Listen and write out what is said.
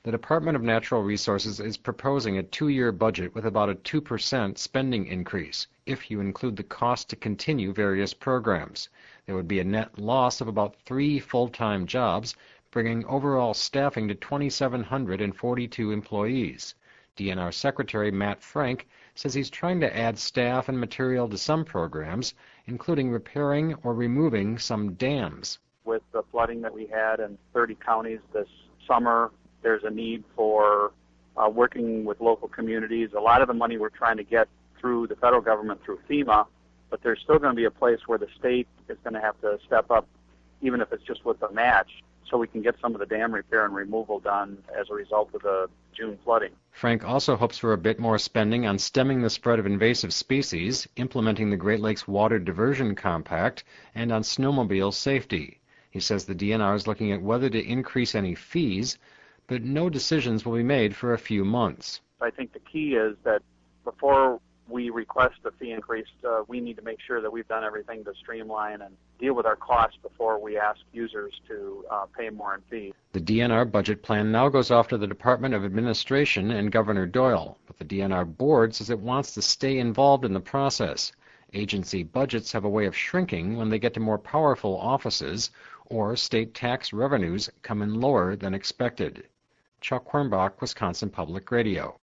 The Department of Natural Resources is proposing a 2-year budget with about a 2% spending increase, if you include the cost to continue various programs. There would be a net loss of about 3 full-time jobs, bringing overall staffing to 2,742 employees. DNR Secretary Matt Frank says he's trying to add staff and material to some programs, including repairing or removing some dams. With the flooding that we had in 30 counties this summer, there's a need for working with local communities. A lot of the money we're trying to get through the federal government through FEMA, but there's still going to be a place where the state is going to have to step up, even if it's just with a match, so we can get some of the dam repair and removal done as a result of the June flooding. Frank also hopes for a bit more spending on stemming the spread of invasive species, implementing the Great Lakes Water Diversion Compact, and on snowmobile safety. He says the DNR is looking at whether to increase any fees, but no decisions will be made for a few months. I think the key is that before we request a fee increase, we need to make sure that we've done everything to streamline and deal with our costs before we ask users to pay more in fees. The DNR budget plan now goes off to the Department of Administration and Governor Doyle, but the DNR board says it wants to stay involved in the process. Agency budgets have a way of shrinking when they get to more powerful offices or state tax revenues come in lower than expected. Chuck Quirmbach, Wisconsin Public Radio.